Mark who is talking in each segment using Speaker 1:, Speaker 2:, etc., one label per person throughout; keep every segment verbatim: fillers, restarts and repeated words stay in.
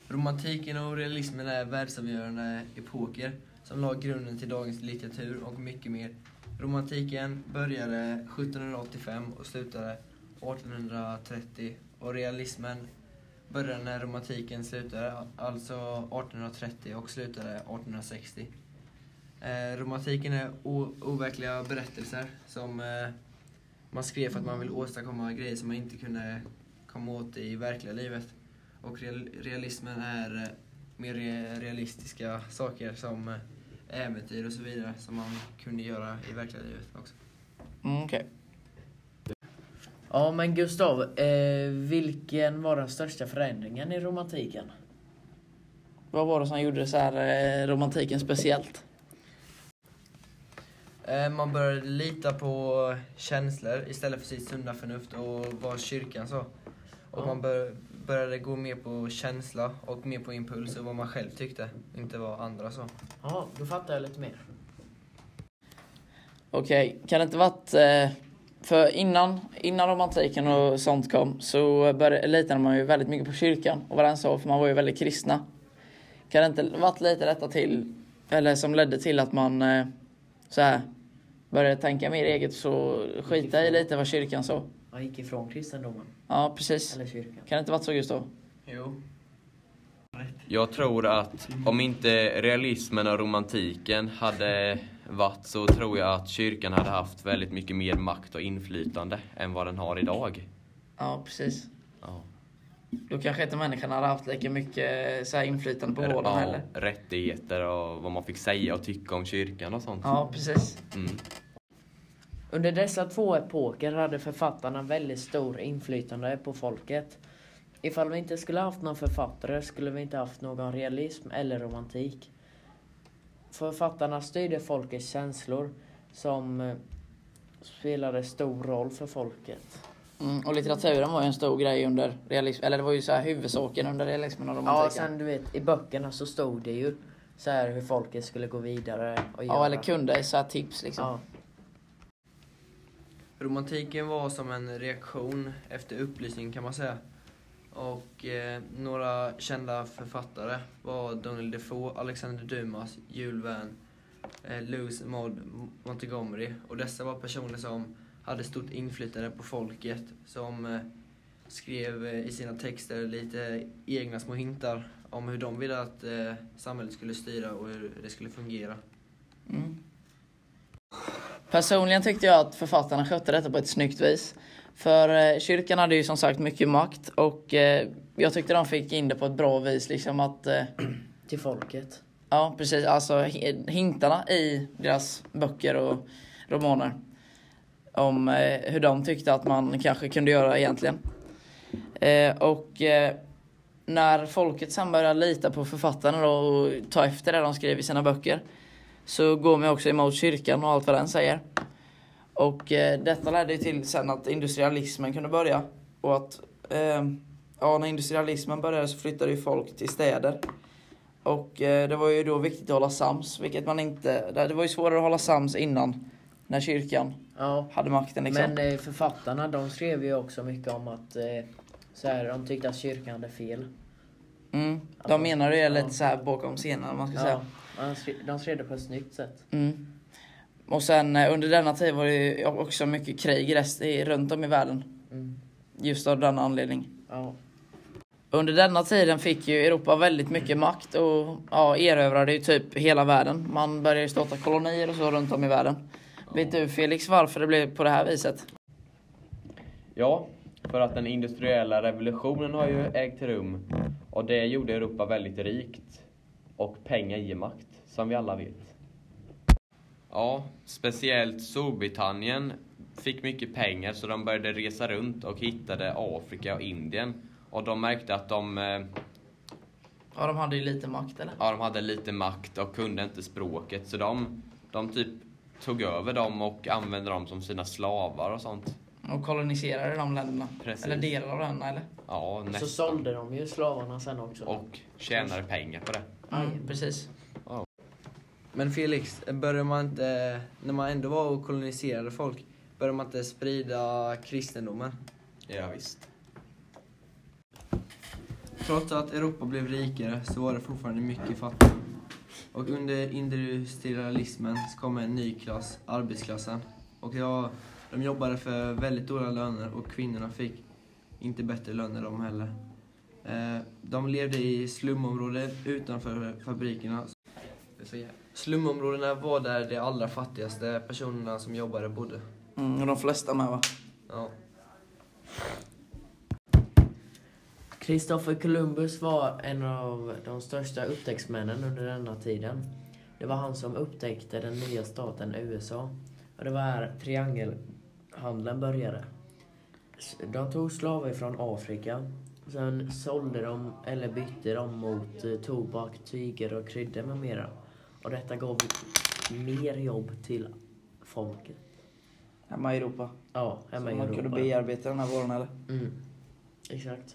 Speaker 1: Romantiken och realismen är världsavgörande epoker som la grunden till dagens litteratur och mycket mer. Romantiken började sjuttonhundraåttiofem och slutade artonhundratrettio, och realismen började när romantiken slutade, alltså artonhundratrettio, och slutade artonhundrasextio. Eh, romantiken är o- overkliga berättelser som eh, man skrev för att man vill åstadkomma grejer som man inte kunde komma åt i verkliga livet. Och real- realismen är eh, mer re- realistiska saker som eh, äventyr och så vidare som man kunde göra i verkliga livet också.
Speaker 2: Mm, okej.
Speaker 3: Ja, men Gustav, eh, vilken var den största förändringen i romantiken?
Speaker 2: Vad var det som gjorde så här eh, romantiken speciellt?
Speaker 1: Eh, man började lita på känslor istället för sitt sunda förnuft och vad kyrkan sa. Och
Speaker 3: Ja.
Speaker 1: man bör, började gå mer på känsla och mer på impuls och vad man själv tyckte, inte vad andra sa.
Speaker 3: Ja, då fattar jag lite mer.
Speaker 2: Okej, kan det inte varit... Eh, för innan, innan romantiken och sånt kom så började, litade man ju väldigt mycket på kyrkan och vad den sa, för man var ju väldigt kristna. Kan det inte varit lite detta till, eller som ledde till att man eh, så här började tänka mer eget, så skita i lite vad kyrkan sa?
Speaker 3: Man gick ifrån kristendomen,
Speaker 2: Ja, precis.
Speaker 3: eller kyrkan.
Speaker 2: Kan det inte varit så, Gustav?
Speaker 1: Jo.
Speaker 4: Jag tror att om inte realismen och romantiken hade varit, så tror jag att kyrkan hade haft väldigt mycket mer makt och inflytande än vad den har idag.
Speaker 2: Ja, precis.
Speaker 4: Ja.
Speaker 2: Då kanske inte människan hade haft lika mycket så här inflytande på vården
Speaker 4: Ja,
Speaker 2: heller.
Speaker 4: rättigheter och vad man fick säga och tycka om kyrkan och sånt.
Speaker 2: Ja, precis.
Speaker 4: Mm.
Speaker 3: Under dessa två epoker hade författarna väldigt stor inflytande på folket. Ifall vi inte skulle haft någon författare skulle vi inte haft någon realism eller romantik. Författarna styrde folkets känslor som eh, spelade stor roll för folket.
Speaker 2: Mm, och litteraturen var ju en stor grej under realism, eller det var ju så här huvudsaken under realismen och romantiken.
Speaker 3: Ja, sen du vet, i böckerna så stod det ju så här hur folket skulle gå vidare och göra.
Speaker 2: Ja, eller kunde så här tips liksom.
Speaker 3: Ja.
Speaker 1: Romantiken var som en reaktion efter upplysning, kan man säga. Och eh, några kända författare var Donald Defoe, Alexander Dumas, Jules Verne, eh, Louis Maud Montgomery. Och dessa var personer som hade stort inflytande på folket, som eh, skrev eh, i sina texter lite egna små hintar om hur de ville att eh, samhället skulle styra och hur det skulle fungera.
Speaker 2: Mm. Personligen tyckte jag att författarna skötte detta på ett snyggt vis. För eh, kyrkan hade ju som sagt mycket makt, och eh, jag tyckte de fick in det på ett bra vis. Liksom att, eh,
Speaker 3: Till folket.
Speaker 2: ja, precis. Alltså hi- hintarna i deras böcker och romaner. Om eh, hur de tyckte att man kanske kunde göra egentligen. Eh, och eh, när folket sen började lita på författarna då, och ta efter det de skrev i sina böcker, så går man också emot kyrkan och allt vad den säger. Och eh, detta ledde till sen att industrialismen kunde börja. Och att eh, ja, när industrialismen började så flyttade ju folk till städer. Och eh, det var ju då viktigt att hålla sams, vilket man inte... Det var ju svårare att hålla sams innan, när kyrkan
Speaker 3: Ja.
Speaker 2: hade makten liksom.
Speaker 3: Men eh, författarna, de skrev ju också mycket om att eh, så här, de tyckte att kyrkan hade fel.
Speaker 2: Mm.
Speaker 3: Alltså,
Speaker 2: De menar det lite
Speaker 3: ja.
Speaker 2: så här bakom scenen, man ska säga.
Speaker 3: Ja, de skrev, de skrev det på ett snyggt sätt.
Speaker 2: Mm. Och sen eh, under denna tid var det ju också mycket krig rest, i, runt om i världen.
Speaker 3: Mm.
Speaker 2: Just av denna anledning.
Speaker 3: Ja.
Speaker 2: Under denna tiden fick ju Europa väldigt mycket makt och ja, erövrade ju typ hela världen. Man började ju starta kolonier och så runt om i världen. Ja. Vet du, Felix, varför det blev på det här viset?
Speaker 4: Ja, för att den industriella revolutionen har ju ägt rum. Och det gjorde Europa väldigt rikt. Och pengar ger makt, som vi alla vet. Ja, speciellt Storbritannien fick mycket pengar, så de började resa runt och hittade Afrika och Indien. Och de märkte att de, eh,
Speaker 2: Ja, de hade ju lite makt, eller?
Speaker 4: ja, de hade lite makt och kunde inte språket. Så de, de typ tog över dem och använde dem som sina slavar och sånt.
Speaker 2: Och koloniserade de länderna.
Speaker 4: Precis.
Speaker 2: Eller delar av länderna, eller?
Speaker 4: Ja, nästan.
Speaker 3: Så sålde de ju slavarna sen också.
Speaker 4: Och tjänade pengar på det.
Speaker 2: Mm, precis.
Speaker 1: Men Felix, började man inte, när man ändå var och koloniserade folk, började man inte sprida kristendomen?
Speaker 4: Ja, visst.
Speaker 1: Trots att Europa blev rikare så var det fortfarande mycket fattigt. Och under industrialismen så kom en ny klass, arbetsklassen. Och ja, de jobbade för väldigt dåliga löner och kvinnorna fick inte bättre löner de heller. Eh, de levde i slumområden utanför fabrikerna. Slumområdena var där de allra fattigaste personerna som jobbade bodde.
Speaker 2: Mm, och de flesta med, va?
Speaker 1: Ja.
Speaker 3: Christopher Columbus var en av de största upptäcktsmännen under denna tiden. Det var han som upptäckte den nya staten U S A. Och det var här triangelhandeln började. De tog slavar från Afrika. Sen sålde de eller bytte de mot eh, tobak, tyger och kryddor med mera. Och detta gav mer jobb till folket.
Speaker 2: Hemma i Europa.
Speaker 3: Ja, hemma
Speaker 2: Så
Speaker 3: i
Speaker 2: man
Speaker 3: Europa.
Speaker 2: kunde bearbeta den här varan, eller?
Speaker 3: Mm. Exakt.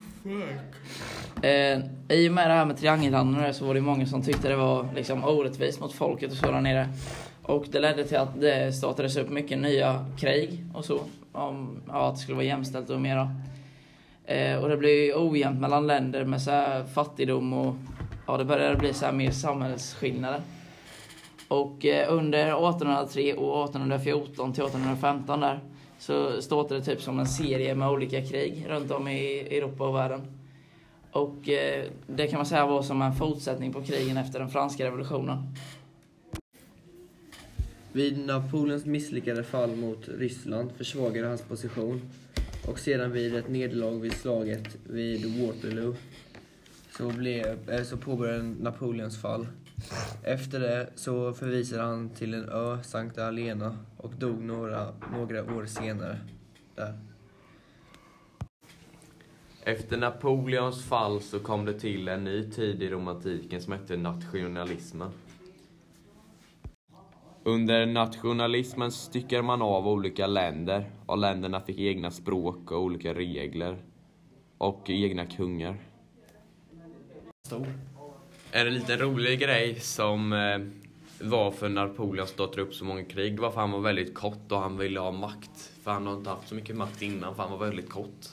Speaker 2: Eh, I och med det här med triangelhandeln så var det många som tyckte det var liksom orättvist mot folket och så där nere. Och det ledde till att det startades upp mycket nya krig och så. Om ja, att det skulle vara jämställt och mera. Eh, och det blev ojämnt mellan länder med så här fattigdom och ja, det började bli så här mer samhällsskillnader. Och eh, under artonhundratre och artonhundrafjorton till artonhundrafemton där så startade det typ som en serie med olika krig runt om i Europa och världen. Och eh, det kan man säga var som en fortsättning på krigen efter den franska revolutionen.
Speaker 1: Vid Napoleons misslyckade fall mot Ryssland försvagade hans position. Och sedan vid ett nederlag vid slaget vid Waterloo så, blev, så påbörjade Napoleons fall. Efter det så förvisade han till en ö, Sankta Helena, och dog några, några år senare där.
Speaker 4: Efter Napoleons fall så kom det till en ny tid i romantiken som hette nationalismen. Under nationalismen styckade man av olika länder och länderna fick egna språk och olika regler och egna kungar.
Speaker 1: Stor.
Speaker 4: En liten rolig grej som eh, var för Napoleon startade upp så många krig, det var för han var väldigt kort och han ville ha makt. För han har inte haft så mycket makt innan, för han var väldigt kort.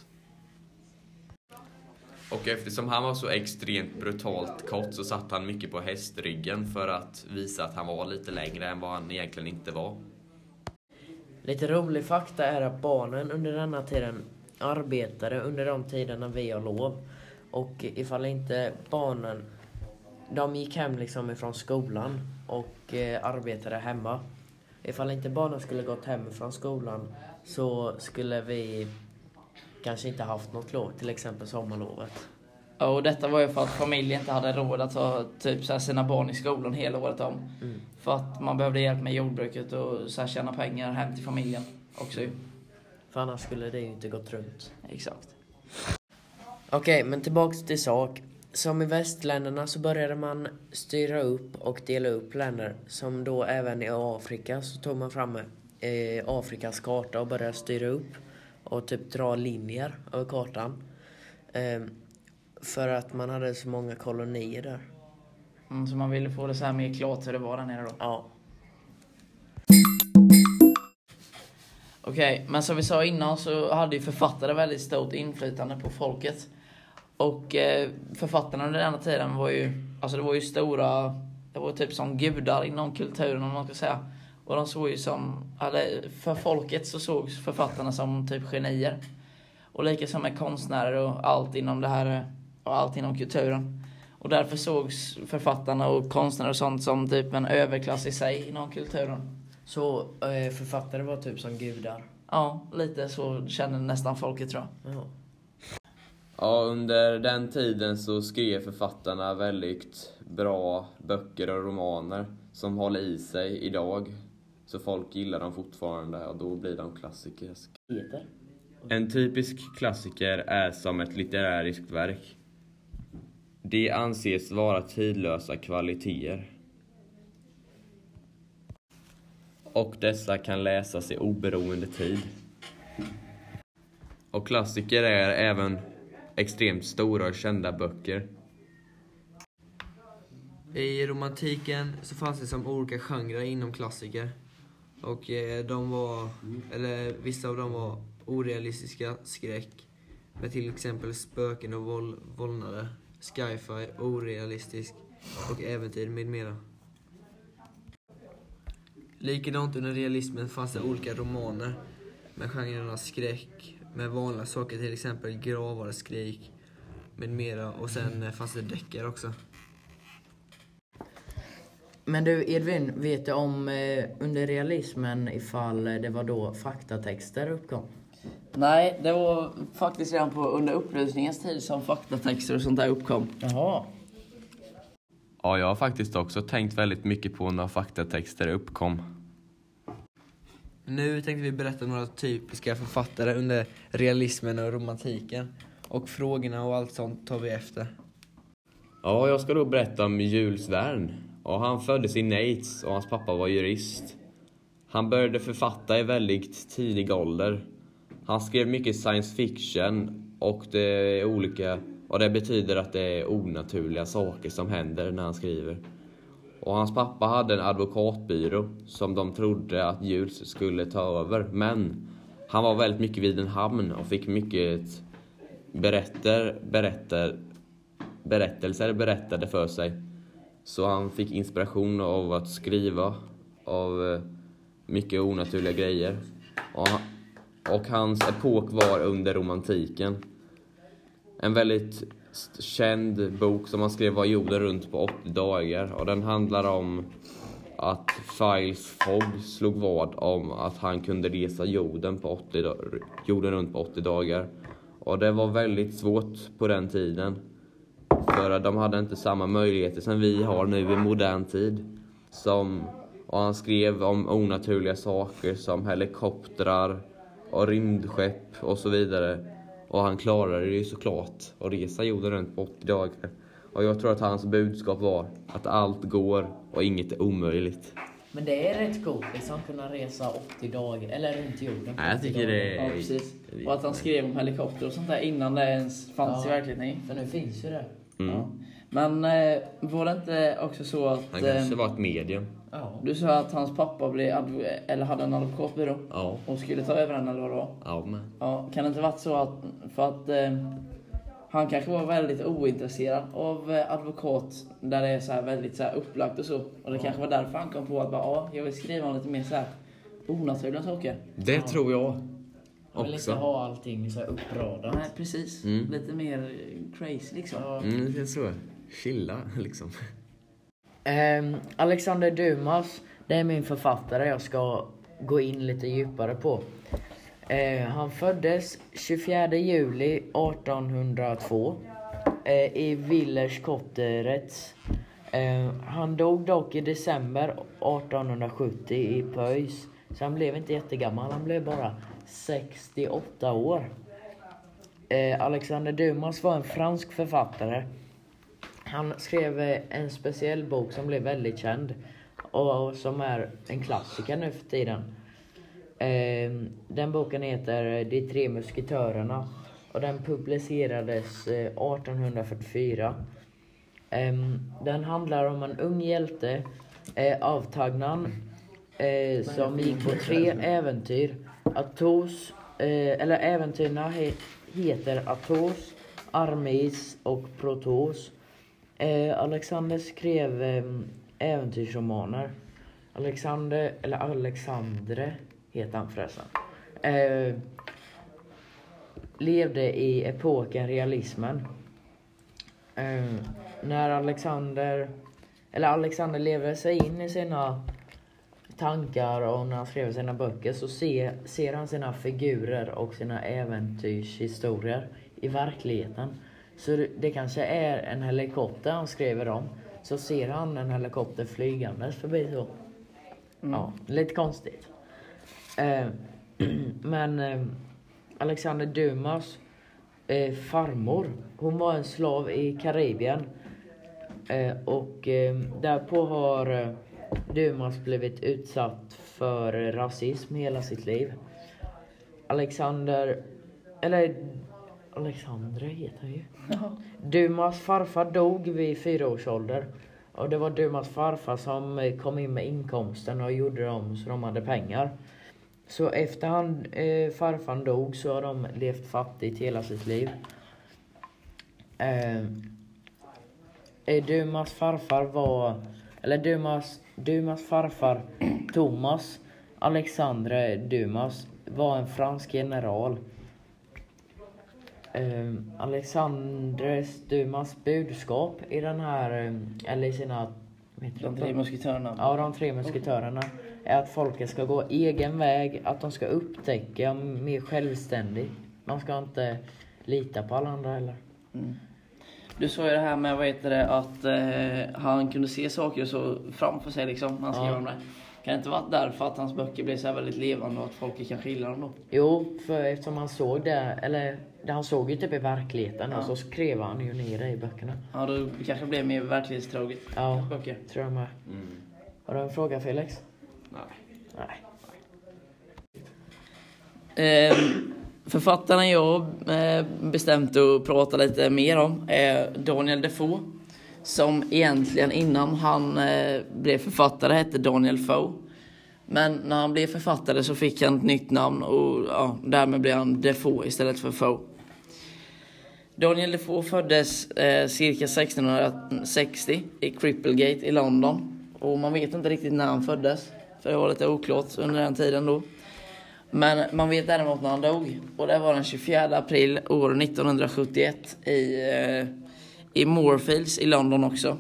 Speaker 4: Och eftersom han var så extremt brutalt kort så satt han mycket på hästryggen för att visa att han var lite längre än vad han egentligen inte var.
Speaker 3: Lite rolig fakta är att barnen under denna tiden arbetade under de tiderna vi har lov. Och ifall inte barnen, de gick hem liksom ifrån skolan och eh, arbetade hemma. Ifall inte barnen skulle gått hem från skolan så skulle vi kanske inte haft något lov, till exempel sommarlovet.
Speaker 2: Och detta var ju för att familjen inte hade råd att ha typ så här sina barn i skolan hela året om.
Speaker 3: Mm.
Speaker 2: För att man behövde hjälp med jordbruket och så här tjäna pengar hem till familjen också.
Speaker 3: För annars skulle det ju inte gått runt.
Speaker 2: Exakt.
Speaker 3: Okej, okay, men tillbaks till sak. Som i västländerna så började man styra upp och dela upp länder. Som då även i Afrika så tog man fram eh, Afrikas karta och började styra upp. Och typ dra linjer över kartan. Eh, för att man hade så många kolonier där.
Speaker 2: Mm, så man ville få det så här mer klart hur det var där nere då.
Speaker 3: Ja.
Speaker 2: Okej, okay, men som vi sa innan så hade ju författare väldigt stort inflytande på folket. Och eh, författarna under denna tiden var ju, alltså det var ju stora, det var typ som gudar inom kulturen om man ska säga. Och de såg ju som, eller för folket så sågs författarna som typ genier. Och lika som med konstnärer och allt inom det här, och allt inom kulturen. Och därför sågs författarna och konstnärer och sånt som typ en överklass i sig inom kulturen.
Speaker 3: Så eh, författare var typ som gudar?
Speaker 2: Ja, lite så kände nästan folket, tror jag.
Speaker 3: Ja.
Speaker 4: Ja, under den tiden så skrev författarna väldigt bra böcker och romaner som håller i sig idag. Så folk gillar dem fortfarande och då blir de klassiker.
Speaker 3: Heter?
Speaker 4: En typisk klassiker är som ett litteräriskt verk. Det anses vara tidlösa kvaliteter. Och dessa kan läsas i oberoende tid. Och klassiker är även extremt stora och kända böcker.
Speaker 1: I romantiken så fanns det som olika genrer inom klassiker. Och eh, de var, eller vissa av dem var orealistiska, skräck, med till exempel spöken och våld, vålnader, sci-fi, orealistisk och äventyr med mera. Likadant under realismen fanns det olika romaner med genrerna skräck, med vanliga saker, till exempel gravar, skrik med mera, och sen fanns det deckare också.
Speaker 3: Men du Edvin, vet du om eh, under realismen ifall det var då faktatexter uppkom?
Speaker 2: Nej, det var faktiskt redan på under upplysningens tid som faktatexter och sånt där uppkom.
Speaker 3: Jaha.
Speaker 4: Ja, jag har faktiskt också tänkt väldigt mycket på när faktatexter uppkom.
Speaker 1: Nu tänkte vi berätta om några typiska författare under realismen och romantiken. Och frågorna och allt sånt tar vi efter.
Speaker 4: Ja, jag ska då berätta om Jules Verne. Och han föddes i Neitz och hans pappa var jurist. Han började författa i väldigt tidig ålder. Han skrev mycket science fiction och det är olika, och det betyder att det är onaturliga saker som händer när han skriver. Och hans pappa hade en advokatbyrå som de trodde att Jules skulle ta över. Men han var väldigt mycket vid en hamn och fick mycket berättar, berättar, berättelser berättade för sig. Så han fick inspiration av att skriva av mycket onaturliga grejer. Och, och hans epok var under romantiken. En väldigt känd bok som han skrev var Jorden runt på åttio dagar. Och den handlar om att Phileas Fogg slog vad om att han kunde resa jorden, på åttio, jorden runt på åttio dagar. Och det var väldigt svårt på den tiden. För de hade inte samma möjligheter som vi har nu i modern tid. Som, och han skrev om onaturliga saker som helikoptrar och rymdskepp och så vidare. Och han klarade det ju såklart att resa jorden runt på åttio dagar. Och jag tror att hans budskap var att allt går och inget är omöjligt.
Speaker 3: Men det är rätt coolt liksom kunna resa åttio dagar eller runt jorden.
Speaker 4: Nej, jag tycker det är...
Speaker 2: Ja, precis. Och att han skrev om helikopter och sånt där innan det ens fanns
Speaker 3: Ja.
Speaker 2: i verkligheten.
Speaker 3: För nu finns ju det.
Speaker 4: Mm.
Speaker 2: Ja. Men eh, var det inte också så att...
Speaker 4: Han kanske
Speaker 2: eh,
Speaker 4: var ett medium.
Speaker 3: Ja.
Speaker 2: Du sa att hans pappa blev adv- eller hade en advokatbyrå
Speaker 4: Ja,
Speaker 2: och skulle ta över den eller vad det var?
Speaker 4: ja men...
Speaker 2: Ja, kan det inte varit så att... För att eh, han kanske var väldigt ointresserad av eh, advokat där det är så här väldigt så här upplagt och så. Och det kanske var därför han kom på att bara, ja, jag vill skriva om lite mer så här onaturliga saker.
Speaker 4: Det tror jag
Speaker 3: Jag vill inte
Speaker 4: också.
Speaker 3: ha allting så här uppradat.
Speaker 2: Nej, precis.
Speaker 4: Mm.
Speaker 2: Lite mer eh, crazy liksom.
Speaker 3: Ja.
Speaker 4: Mm, det är så. Chilla liksom.
Speaker 3: Ehm, Alexander Dumas, det är min författare jag ska gå in lite djupare på. Ehm, han föddes tjugofjärde juli artonhundratvå eh, i Villers Cotterets. Ehm, han dog dock i december artonhundrasjuttio i Pöjs. Så han blev inte jättegammal, han blev bara sextioåtta år. Ehm, Alexander Dumas var en fransk författare. Han skrev en speciell bok som blev väldigt känd och som är en klassiker nu för tiden. Den boken heter De tre musketörerna och den publicerades artonhundrafyrtiofyra. Den handlar om en ung hjälte, Avtagnan, som gick på tre äventyr. Athos, eller äventyrna heter Athos, Aramis och Protos. Eh, Alexander skrev eh, äventyrsromaner. Alexander, eller Alexandre heter han förresten. Eh, levde i epoken realismen. Eh, när Alexander, eller Alexander levde sig in i sina tankar och när han skrev sina böcker så ser, ser han sina figurer och sina äventyrshistorier i verkligheten. Så det, det kanske är en helikopter han skriver om. Så ser han en helikopter flygandes förbi så.
Speaker 2: Mm.
Speaker 3: Ja, lite konstigt. Eh, men eh, Alexander Dumas eh, farmor, hon var en slav i Karibien. Eh, och eh, därpå har eh, Dumas blivit utsatt för rasism hela sitt liv. Alexander, eller Alexandre heter han ju. Dumas farfar dog vid fyra års ålder. Och det var Dumas farfar som kom in med inkomsten och gjorde dem så de hade pengar. Så efter han, eh, farfar dog så har de levt fattigt hela sitt liv. Eh, eh, Dumas farfar var, eller Dumas, Dumas farfar Thomas Alexandre Dumas var en fransk general. Eh, Alexandres Dumas budskap i den här, eh, eller i sina...
Speaker 2: De tre musketörerna.
Speaker 3: Ja, de tre musketörerna är att folket ska gå egen väg, att de ska upptäcka mer självständigt. Man ska inte lita på alla andra heller.
Speaker 2: Mm. Du sa ju det här med, vad heter det, att eh, han kunde se saker så framför sig liksom, han skrev
Speaker 3: Ja.
Speaker 2: om det. Kan det inte vara därför att hans böcker blev så här väldigt levande och att folk kanske gillar dem då?
Speaker 3: Jo, för eftersom han såg det, eller det han såg ju typ i verkligheten,
Speaker 2: Ja.
Speaker 3: och så skrev han ju ner det i böckerna.
Speaker 2: Ja, då kanske blev mer verklighetstroget.
Speaker 3: Ja,
Speaker 2: Böcker.
Speaker 3: tror jag med.
Speaker 4: Mm.
Speaker 3: Har du en fråga, Felix?
Speaker 4: Nej.
Speaker 3: Nej.
Speaker 2: Eh, författaren jag eh, bestämt att prata lite mer om är Daniel Defoe. Som egentligen innan han eh, blev författare hette Daniel Foe. Men när han blev författare så fick han ett nytt namn och ja, därmed blev han Defoe istället för Foe. Daniel Defoe föddes eh, cirka sextonhundrasextio i Cripplegate i London. Och man vet inte riktigt när han föddes, för det var lite oklart under den tiden då. Men man vet däremot när han dog. Och det var den tjugofjärde april år nittonhundrasjuttioett i, eh, i Moorfields i London också.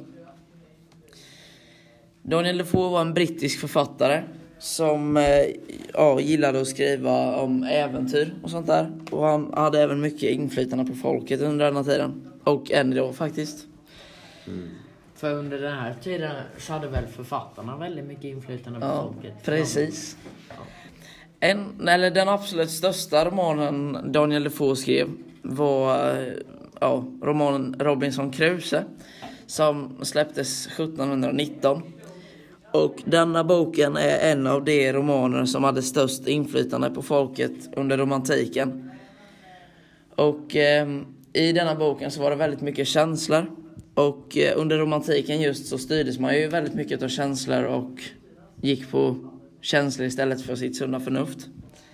Speaker 2: Daniel Defoe var en brittisk författare som eh, ja, gillade att skriva om äventyr och sånt där. Och han hade även mycket inflytande på folket under den här tiden. Och än idag faktiskt.
Speaker 4: Mm.
Speaker 3: För under den här tiden så hade väl författarna väldigt mycket inflytande på
Speaker 2: Ja,
Speaker 3: folket.
Speaker 2: precis. En, eller den absolut största romanen Daniel Defoe skrev var ja, romanen Robinson Crusoe som släpptes sjuttonhundranitton. Och denna boken är en av de romaner som hade störst inflytande på folket under romantiken. Och eh, i denna boken så var det väldigt mycket känslor. Och eh, under romantiken just så styrdes man ju väldigt mycket av känslor och gick på känslor istället för sitt sunda förnuft.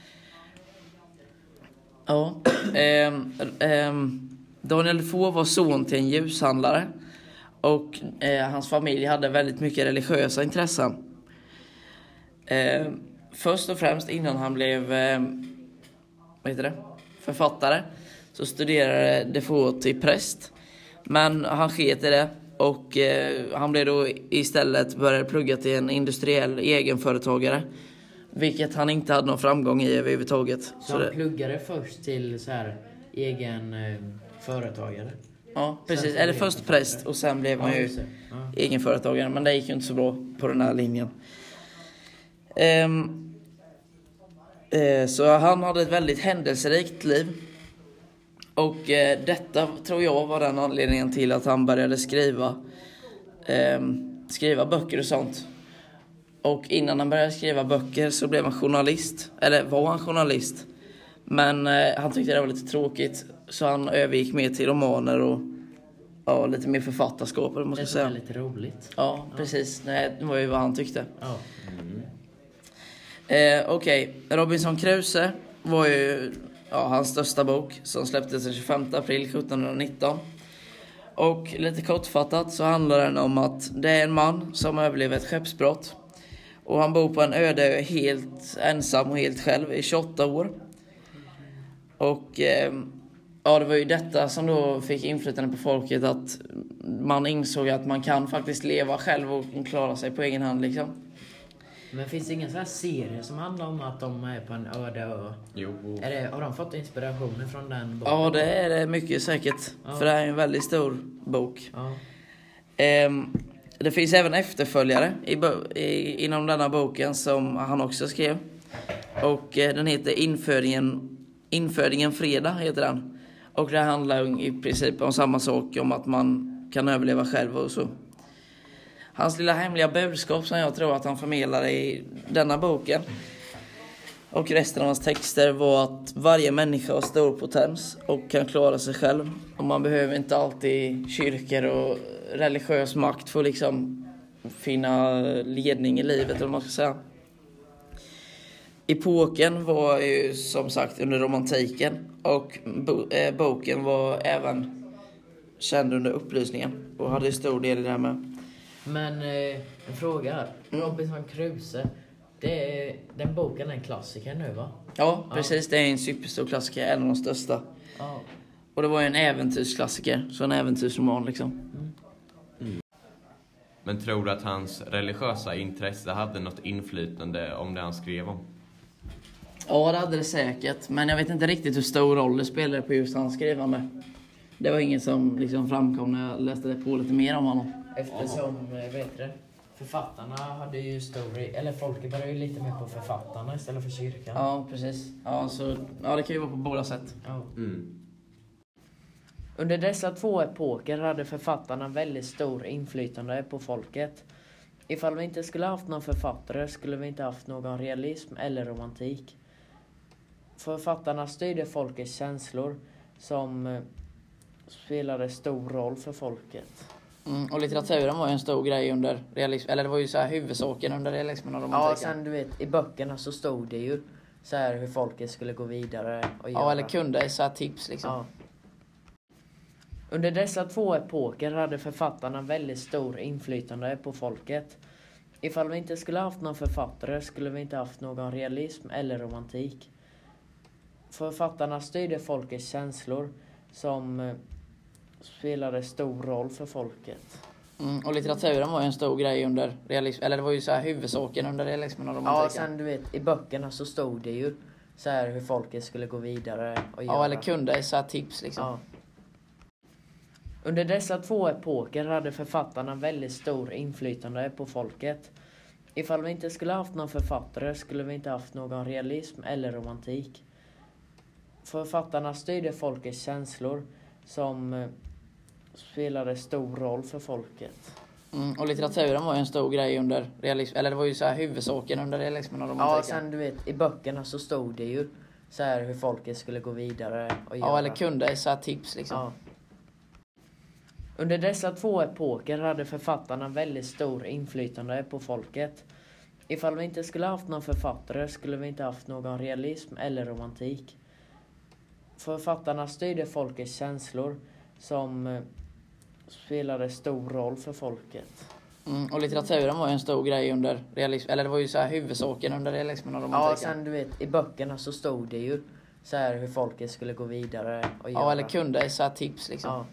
Speaker 2: Ja. Eh, eh, Daniel Defoe var son till en ljushandlare. Och eh, hans familj hade väldigt mycket religiösa intressen. Eh, först och främst innan han blev eh, vad heter det? författare så studerade Defoe till präst. Men han sket i det och eh, han blev då istället började plugga till en industriell egenföretagare. Vilket han inte hade någon framgång i överhuvudtaget.
Speaker 3: Så,
Speaker 2: Så
Speaker 3: han
Speaker 2: det,
Speaker 3: pluggade först till så här egen eh, företagare.
Speaker 2: ja, precis.
Speaker 3: Sen så
Speaker 2: Eller
Speaker 3: blev
Speaker 2: först
Speaker 3: han
Speaker 2: präst
Speaker 3: författare.
Speaker 2: och sen blev man
Speaker 3: Ja,
Speaker 2: ju
Speaker 3: just det. Ja.
Speaker 2: egenföretagare. Men det gick ju inte så bra på den här linjen. Ehm, eh, så han hade ett väldigt händelserikt liv. Och eh, detta tror jag var den anledningen till att han började skriva eh, skriva böcker och sånt. Och innan han började skriva böcker så blev han journalist. Eller var han journalist. Men eh, han tyckte det var lite tråkigt. Så han övergick mer till romaner och ja, lite mer författarskap. Eller man ska
Speaker 3: Det
Speaker 2: säga.
Speaker 3: är lite roligt.
Speaker 2: Ja, precis. Nej, det var ju vad han tyckte.
Speaker 3: Ja.
Speaker 2: Eh, Okej, okay. Robinson Crusoe var ju ja, hans största bok som släpptes den tjugofemte april sjuttonhundranitton. Och lite kortfattat så handlar den om att det är en man som överlever ett skeppsbrott. Och han bor på en öde ö helt ensam och helt själv i tjugoåtta år. Och eh, ja, det var ju detta som då fick inflytande på folket, att man insåg att man kan faktiskt leva själv och klara sig på egen hand liksom.
Speaker 3: Men finns det ingen sån här serie som handlar om att de är på en öde ö?
Speaker 4: Jo.
Speaker 3: Är det, har de fått inspirationen från den boken?
Speaker 2: Ja, det är det mycket säkert.
Speaker 3: Ja.
Speaker 2: För det här är en väldigt stor bok.
Speaker 3: Ja.
Speaker 2: Ehm, det finns även efterföljare i, bo- i, inom denna boken som han också skrev. Och eh, den heter Infödingen, Infödingen fredag heter den. Och det handlar i princip om samma sak, om att man kan överleva själv och så. Hans lilla hemliga budskap som jag tror att han förmedlade i denna boken och resten av hans texter var att varje människa har stor potens och kan klara sig själv. Och man behöver inte alltid kyrkor och religiös makt för att liksom finna ledning i livet, eller vad man ska säga. Epoken var ju som sagt under romantiken och bo- eh, boken var även känd under upplysningen och hade stor del i det här med.
Speaker 3: Men eh, en fråga här. Robinson Crusoe. Det är, den boken är en klassiker nu, va?
Speaker 2: Ja, precis. Det är en superstor klassiker, en av de största.
Speaker 3: Ja.
Speaker 2: Och det var ju en äventyrsklassiker, så en äventyrsroman liksom.
Speaker 4: Men tror du att hans religiösa intresse hade något inflytande om det han skrev om?
Speaker 2: Ja, det hade det säkert. Men jag vet inte riktigt hur stor roll det spelade på just hans skrivande. Det var inget som liksom framkom när jag läste det på lite mer om honom.
Speaker 3: Eftersom, eh, vet du, författarna hade ju stor... Eller folket började ju lite mer på författarna istället för kyrkan.
Speaker 2: Ja, precis. Ja, så, ja, det kan ju vara på båda sätt.
Speaker 3: Ja.
Speaker 4: Mm.
Speaker 3: Under dessa två epoker hade författarna väldigt stor inflytande på folket. Ifall vi inte skulle haft någon författare skulle vi inte haft någon realism eller romantik. Författarna styrde folkets känslor som eh, spelade stor roll för folket.
Speaker 2: Mm, och litteraturen var ju en stor grej under realism. Eller det var ju så här huvudsaken under realismen och romantiken.
Speaker 3: Ja, sen du vet, i böckerna så stod det ju så här hur folket skulle gå vidare och göra.
Speaker 2: Ja, eller kunde så här tips liksom.
Speaker 3: Ja. Under dessa två epoker hade författarna väldigt stor inflytande på folket. Ifall vi inte skulle haft någon författare skulle vi inte haft någon realism eller romantik. Författarna styrde folkets känslor som eh, spelade stor roll för folket.
Speaker 2: Mm, och litteraturen var ju en stor grej under realism. Eller det var ju så här huvudsaken under realismen och romantiken.
Speaker 3: Ja, sen du vet, i böckerna så stod det ju så här hur folket skulle gå vidare och göra.
Speaker 2: Ja, eller kunde så här tips liksom.
Speaker 3: Ja. Under dessa två epoker hade författarna väldigt stor inflytande på folket. Ifall vi inte skulle haft någon författare skulle vi inte haft någon realism eller romantik. Författarna styrde folkets känslor som eh, spelade stor roll för folket.
Speaker 2: Mm, och litteraturen var ju en stor grej under realism. Eller det var ju så här huvudsaken under realismen och romantiken.
Speaker 3: Ja, sen du vet, i böckerna så stod det ju så här hur folket skulle gå vidare och göra.
Speaker 2: Ja, eller kunde så här tips liksom.
Speaker 3: Ja. Under dessa två epoker hade författarna väldigt stor inflytande på folket. Ifall vi inte skulle haft någon författare skulle vi inte haft någon realism eller romantik. Författarna styrde folkets känslor som eh, spelade stor roll för folket.
Speaker 2: Mm, och litteraturen var ju en stor grej under realism. Eller det var ju så här huvudsaken under realismen och romantiken.
Speaker 3: Ja, sen du vet, i böckerna så stod det ju så här hur folket skulle gå vidare och göra.
Speaker 2: Ja, eller kunde så här tips liksom.
Speaker 3: Ja.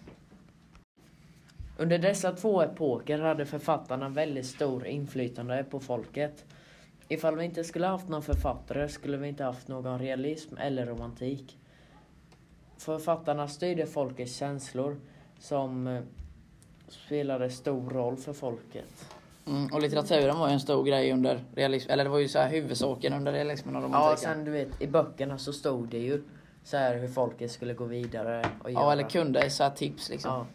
Speaker 3: Under dessa två epoker hade författarna väldigt stor inflytande på folket. Ifall vi inte skulle haft någon författare skulle vi inte haft någon realism eller romantik. Författarna styrde folkets känslor som eh, spelade stor roll för folket.
Speaker 2: Mm, och litteraturen var ju en stor grej under realism. Eller det var ju så här huvudsaken under realismen och romantiken.
Speaker 3: Ja, sen du vet, i böckerna så stod det ju så här hur folket skulle gå vidare och göra.
Speaker 2: Ja, eller kunde så här tips liksom.
Speaker 3: Ja.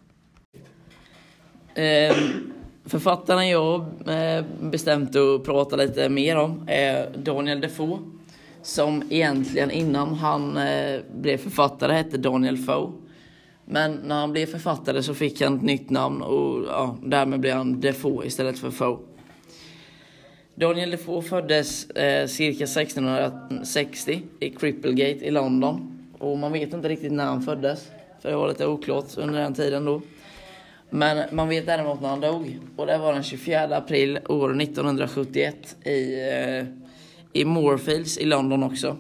Speaker 2: Eh, författarna jag eh, bestämt att prata lite mer om är Daniel Defoe. Som egentligen innan han eh, blev författare hette Daniel Foe. Men när han blev författare så fick han ett nytt namn och ja, därmed blev han Defoe istället för Foe. Daniel Defoe föddes eh, cirka sextonhundrasextio i Cripplegate i London. Och man vet inte riktigt när han föddes, för det var lite oklart under den tiden då. Men man vet däremot när han dog. Och det var den tjugofjärde april år nittonhundrasjuttioett i, eh, i Moorfields i London också.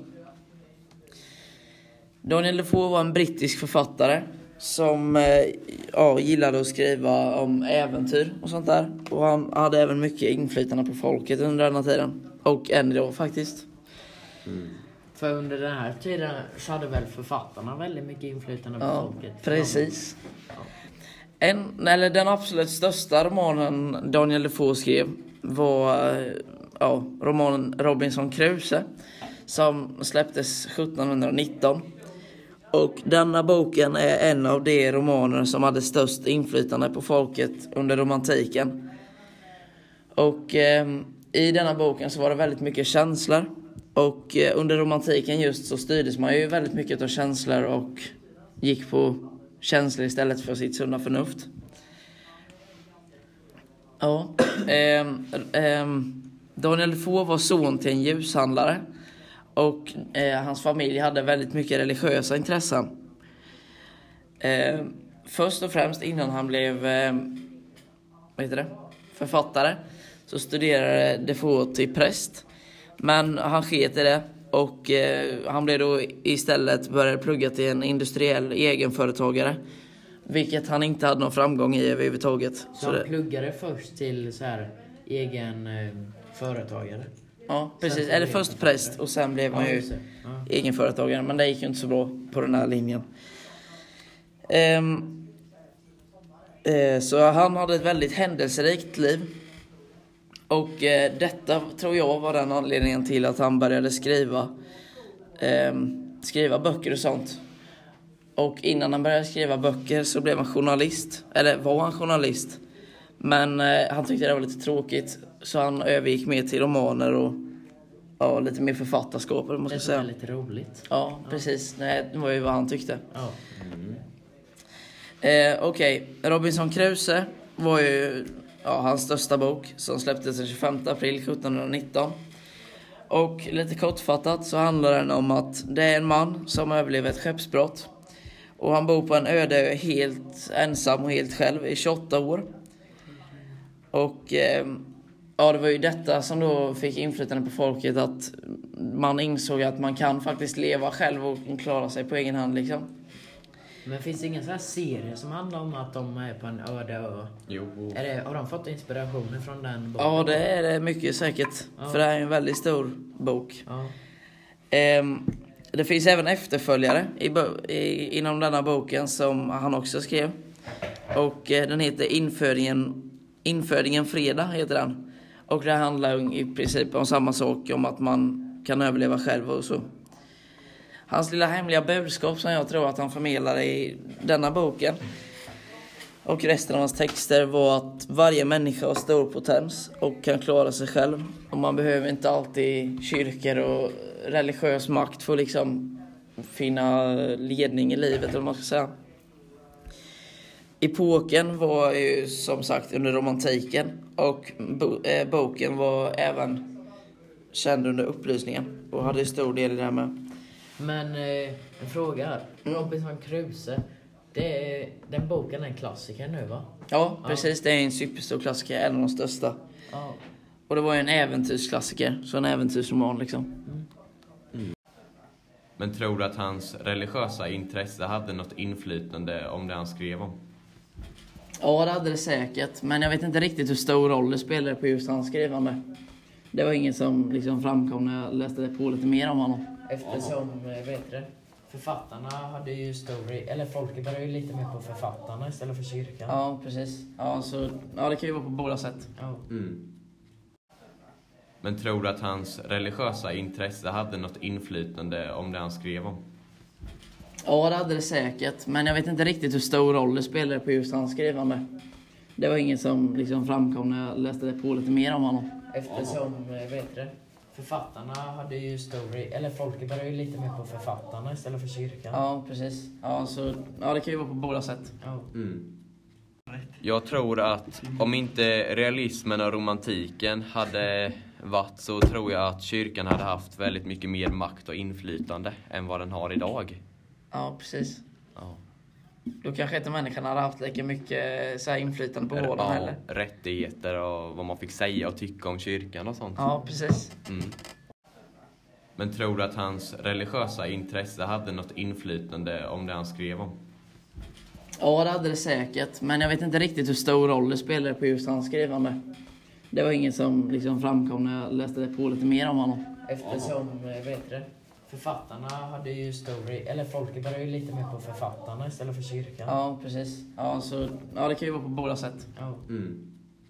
Speaker 2: Daniel Defoe var en brittisk författare som eh, ja, gillade att skriva om äventyr och sånt där. Och han hade även mycket inflytande på folket under den här tiden. Och än idag faktiskt.
Speaker 4: Mm.
Speaker 3: För under den här tiden så hade väl författarna väldigt mycket inflytande på
Speaker 2: Ja,
Speaker 3: folket.
Speaker 2: precis. En, eller den absolut största romanen Daniel Defoe skrev var ja, romanen Robinson Crusoe som släpptes sjuttonhundranitton. Och denna boken är en av de romaner som hade störst inflytande på folket under romantiken. Och eh, i denna boken så var det väldigt mycket känslor. Och eh, under romantiken just så styrdes man ju väldigt mycket av känslor och gick på känslor istället för sitt sunda förnuft. Ja. Eh, eh, Daniel Defoe var son till en ljushandlare Och eh, hans familj hade väldigt mycket religiösa intressen. Eh, först och främst innan han blev eh, vad heter det? författare så studerade Defoe till präst. Men han sket i det och eh, han blev då istället började plugga till en industriell egenföretagare. Vilket han inte hade någon framgång i överhuvudtaget.
Speaker 3: Så,
Speaker 2: så
Speaker 3: han
Speaker 2: det...
Speaker 3: pluggade först till så här egen eh, företagare?
Speaker 2: Ja, precis. Eller först präst och sen blev man
Speaker 3: Ja,
Speaker 2: ju
Speaker 3: just det. Ja.
Speaker 2: egenföretagare. Men det gick ju inte så bra på den här linjen. Ehm, eh, så han hade ett väldigt händelserikt liv. Och eh, detta tror jag var den anledningen till att han började skriva eh, skriva böcker och sånt. Och innan han började skriva böcker så blev han journalist. Eller var han journalist. Men eh, han tyckte det var lite tråkigt. Så han övergick mer till romaner och ja, lite mer författarskap. Eller man ska
Speaker 3: Det som är
Speaker 2: säga.
Speaker 3: lite roligt.
Speaker 2: Ja, precis. Nej, det var ju vad han tyckte.
Speaker 3: Ja.
Speaker 2: Eh, Okej, okay. Robinson Crusoe var ju ja, hans största bok som släpptes den tjugofemte april sjuttonhundranitton. Och lite kortfattat så handlar den om att det är en man som överlever ett skeppsbrott. Och han bor på en öde ö helt ensam och helt själv i tjugoåtta år. Och eh, ja, det var ju detta som då fick inflytande på folket, att man insåg att man kan faktiskt leva själv och klara sig på egen hand liksom.
Speaker 3: Men finns det ingen sån här serie som handlar om att de är på en öde ö?
Speaker 4: Jo.
Speaker 3: Är det, har de fått inspirationen från den boken?
Speaker 2: Ja, det är det mycket säkert.
Speaker 3: Ja.
Speaker 2: För det är en väldigt stor bok.
Speaker 3: Ja.
Speaker 2: Ehm, det finns även efterföljare i, bo- i, inom denna boken som han också skrev. Och eh, den heter Infödingen, Infödingen fredag heter den. Och det handlar i princip om samma sak, om att man kan överleva själv och så. Hans lilla hemliga budskap som jag tror att han förmedlar i denna boken och resten av hans texter var att varje människa har stor potens och kan klara sig själv. Och man behöver inte alltid kyrkor och religiös makt för att liksom finna ledning i livet, eller vad man ska säga. Epoken var ju som sagt under romantiken och bo- äh, boken var även känd under upplysningen och hade stor del i det här med.
Speaker 3: Men eh, en fråga här. Robinson Crusoe. Det är, den boken är en klassiker nu, va?
Speaker 2: Ja, precis. Det är en superstor klassiker, en av de största.
Speaker 3: Ja.
Speaker 2: Och det var ju en äventyrsklassiker, så en äventyrsroman liksom.
Speaker 4: Men tror du att hans religiösa intresse hade något inflytande om det han skrev om?
Speaker 2: Ja, det hade det säkert. Men jag vet inte riktigt hur stor roll det spelade på just hans skrivande. Det var inget som liksom framkom när jag läste på lite mer om honom.
Speaker 3: Eftersom, eh, vet du, författarna hade ju stor... Eller folket började ju lite mer på författarna istället för kyrkan.
Speaker 2: Ja, precis. Ja, så, ja, det kan ju vara på båda sätt.
Speaker 3: Ja.
Speaker 4: Mm. Men tror du att hans religiösa intresse hade något inflytande om det han skrev om?
Speaker 2: Ja, det hade det säkert. Men jag vet inte riktigt hur stor roll det spelade på just hans skrivande. Det var inget som liksom framkom när jag läste på lite mer om honom.
Speaker 3: Eftersom, eh, vet du, författarna hade ju stor... Eller folket började ju lite mer på författarna istället för kyrkan.
Speaker 2: Ja, precis. Ja, så, ja, det kan ju vara på båda sätt.
Speaker 3: Ja.
Speaker 4: Mm. Jag tror att om inte realismen och romantiken hade varit, så tror jag att kyrkan hade haft väldigt mycket mer makt och inflytande än vad den har idag.
Speaker 2: Ja, precis.
Speaker 4: Ja.
Speaker 2: Då kanske inte människan hade haft lika mycket så här, inflytande på vården
Speaker 4: Ja,
Speaker 2: heller.
Speaker 4: rättigheter och vad man fick säga och tycka om kyrkan och sånt.
Speaker 2: Ja, precis.
Speaker 4: Mm. Men tror du att hans religiösa intresse hade något inflytande om det han skrev om?
Speaker 2: Ja, det hade det säkert. Men jag vet inte riktigt hur stor roll det spelade på just hans skrivande. Det var inget som liksom framkom när jag läste på lite mer om honom.
Speaker 3: Eftersom, eh, vet du, författarna hade ju stor... Eller folket började ju lite mer på författarna istället för kyrkan.
Speaker 2: Ja, precis. Ja, så, ja, det kan ju vara på båda sätt.
Speaker 3: Ja.
Speaker 4: Mm.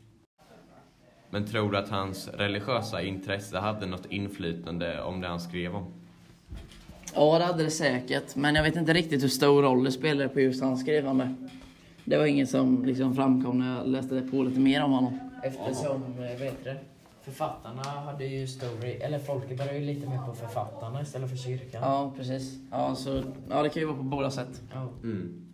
Speaker 4: Men tror du att hans religiösa intresse hade något inflytande om det han skrev om?
Speaker 2: Ja, det hade det säkert. Men jag vet inte riktigt hur stor roll det spelade på just hans skrivande. Det var inget som liksom framkom när jag läste på lite mer om honom.
Speaker 3: Eftersom, eh, vet du, författarna hade ju stor... Eller folket började ju lite mer på författarna istället för kyrkan.
Speaker 2: Ja, precis. Ja, så, ja, det kan ju vara på båda sätt.
Speaker 3: Ja.
Speaker 4: Mm.